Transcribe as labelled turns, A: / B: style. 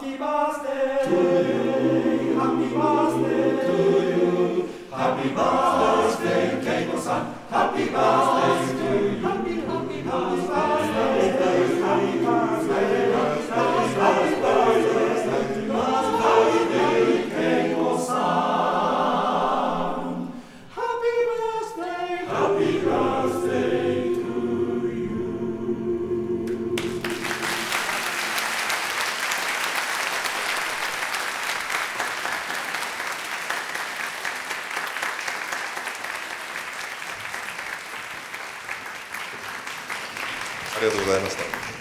A: Happy birthday to you. Happy birthday to you. Happy birthday, Keiko-san. Happy birthday to you. Happy birthday. Happy birthday. Happy birthday. Happy birthday, Keiko-san. Happy birthday. Happy birthday to you.
B: ありがとうございました。